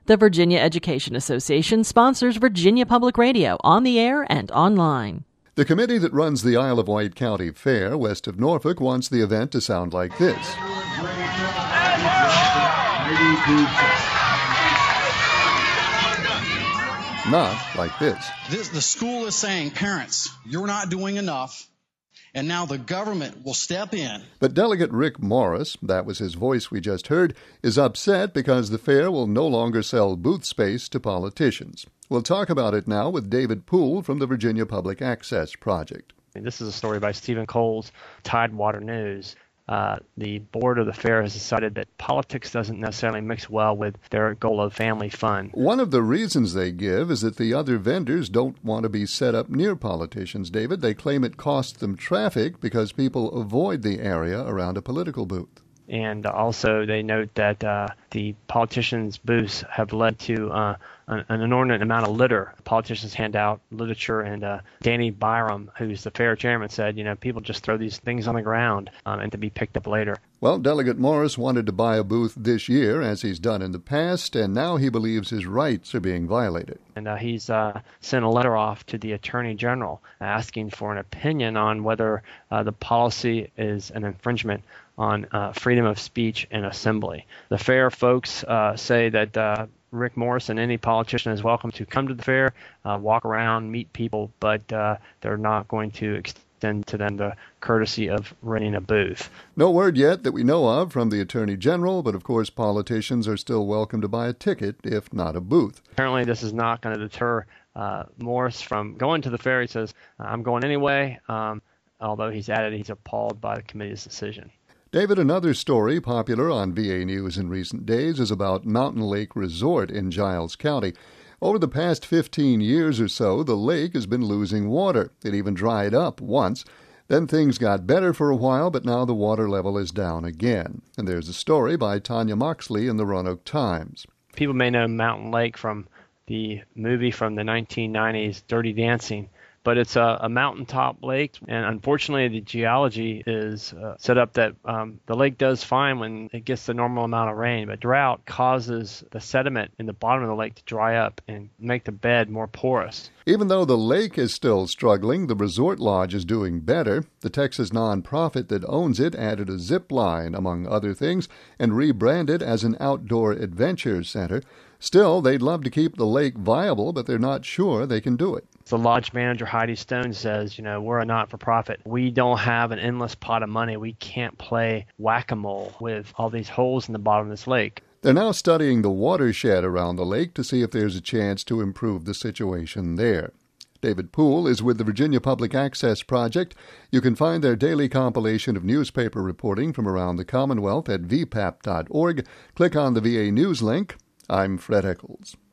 The Virginia Education Association sponsors Virginia Public Radio on the air and online. The committee that runs the Isle of Wight County Fair west of Norfolk wants the event to sound like this. Not like this. The school is saying, parents, you're not doing enough, and now the government will step in. But Delegate Rick Morris, that was his voice we just heard, is upset because the fair will no longer sell booth space to politicians. We'll talk about it now with David Poole from the Virginia Public Access Project. This is a story by Stephen Coles, Tidewater News. The board of the fair has decided that politics doesn't necessarily mix well with their goal of family fun. One of the reasons they give is that the other vendors don't want to be set up near politicians, David. They claim it costs them traffic because people avoid the area around a political booth. And also they note that the politicians' booths have led to an inordinate amount of litter. Politicians hand out literature, and Danny Byram, who's the fair chairman, said, people just throw these things on the ground and to be picked up later. Well, Delegate Morris wanted to buy a booth this year, as he's done in the past, and now he believes his rights are being violated. And he's sent a letter off to the Attorney General asking for an opinion on whether the policy is an infringement on freedom of speech and assembly. The fair folks say that Rick Morris and any politician is welcome to come to the fair, walk around, meet people, but they're not going to extend to them the courtesy of renting a booth. No word yet that we know of from the Attorney General, but of course politicians are still welcome to buy a ticket, if not a booth. Apparently this is not going to deter Morris from going to the fair. He says, I'm going anyway, although he's added he's appalled by the committee's decision. David, another story popular on VA News in recent days is about Mountain Lake Resort in Giles County. Over the past 15 years or so, the lake has been losing water. It even dried up once. Then things got better for a while, but now the water level is down again. And there's a story by Tanya Moxley in the Roanoke Times. People may know Mountain Lake from the movie from the 1990s, Dirty Dancing. But it's a mountaintop lake, and unfortunately the geology is set up that the lake does fine when it gets the normal amount of rain, but drought causes the sediment in the bottom of the lake to dry up and make the bed more porous. Even though the lake is still struggling, the resort lodge is doing better. The Texas nonprofit that owns it added a zip line, among other things, and rebranded as an outdoor adventure center. Still, they'd love to keep the lake viable, but they're not sure they can do it. The lodge manager, Heidi Stone, says, we're a not-for-profit. We don't have an endless pot of money. We can't play whack-a-mole with all these holes in the bottom of this lake. They're now studying the watershed around the lake to see if there's a chance to improve the situation there. David Poole is with the Virginia Public Access Project. You can find their daily compilation of newspaper reporting from around the Commonwealth at vpap.org. Click on the VA News link. I'm Fred Eccles.